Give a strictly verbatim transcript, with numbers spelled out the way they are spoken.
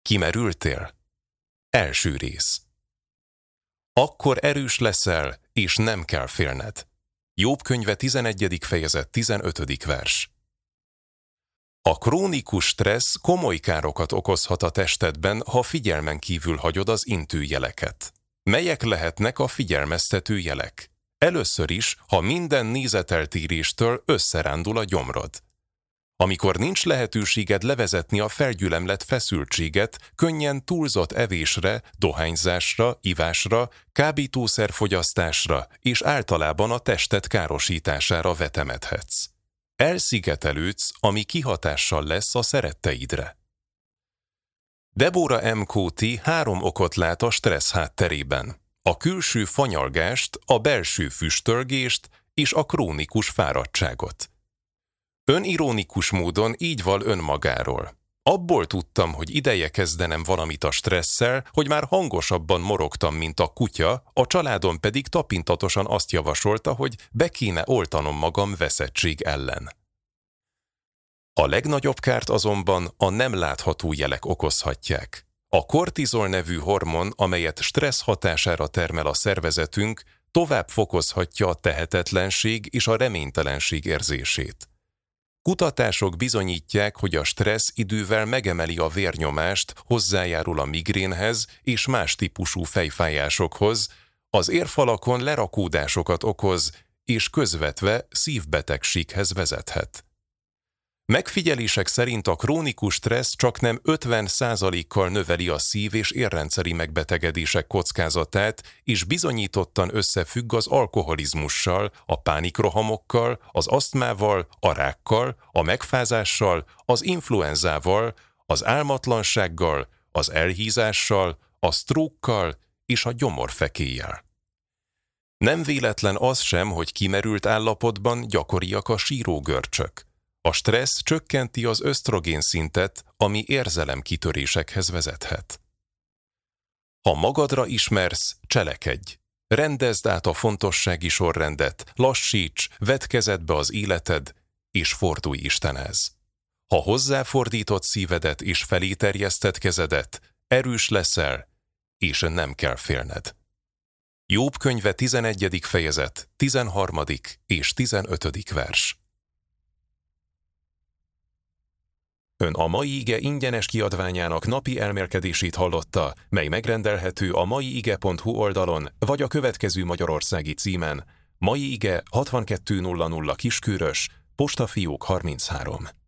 Kimerültél? Első rész. Akkor erős leszel, és nem kell félned. Jobb könyve tizenegyedik fejezet tizenötödik vers. A krónikus stressz komoly károkat okozhat a testedben, ha figyelmen kívül hagyod az intőjeleket. Melyek lehetnek a figyelmeztető jelek? Először is, ha minden nézeteltéréstől összerándul a gyomrod. Amikor nincs lehetőséged levezetni a felgyülemlett feszültséget, könnyen túlzott evésre, dohányzásra, ivásra, kábítószerfogyasztásra és általában a tested károsítására vetemedhetsz. Elszigetelődsz, ami kihatással lesz a szeretteidre. Deborah M. Coty három okot lát a stressz hátterében: a külső fanyalgást, a belső füstölgést és a krónikus fáradtságot. Önironikus módon így val önmagáról. Abból tudtam, hogy ideje kezdenem valamit a stresszel, hogy már hangosabban morogtam, mint a kutya, a családom pedig tapintatosan azt javasolta, hogy be kéne oltanom magam veszettség ellen. A legnagyobb kárt azonban a nem látható jelek okozhatják. A kortizol nevű hormon, amelyet stressz hatására termel a szervezetünk, tovább fokozhatja a tehetetlenség és a reménytelenség érzését. Kutatások bizonyítják, hogy a stressz idővel megemeli a vérnyomást, hozzájárul a migrénhez és más típusú fejfájásokhoz, az érfalakon lerakódásokat okoz, és közvetve szívbetegséghez vezethet. Megfigyelések szerint a krónikus stressz csaknem ötven százalékkal növeli a szív- és érrendszeri megbetegedések kockázatát, és bizonyítottan összefügg az alkoholizmussal, a pánikrohamokkal, az asztmával, a rákkal, a megfázással, az influenzával, az álmatlansággal, az elhízással, a sztrókkal és a gyomorfekéllyel. Nem véletlen az sem, hogy kimerült állapotban gyakoriak a sírógörcsök. A stressz csökkenti az ösztrogén szintet, ami érzelemkitörésekhez vezethet. Ha magadra ismersz, cselekedj. Rendezd át a fontossági sorrendet, lassíts, vedd kezedbe az életed, és fordulj Istenhez. Ha hozzáfordított szívedet és felé terjeszted kezedet, erős leszel, és nem kell félned. Jobb könyve tizenegyedik fejezet, tizenharmadik és tizenötödik vers. Ön a Mai Ige ingyenes kiadványának napi elmélkedését hallotta, mely megrendelhető a maiige pont hu oldalon, vagy a következő magyarországi címen: Mai Ige hatvankettő nulla nulla Kiskörös, Postafiók harminchárom.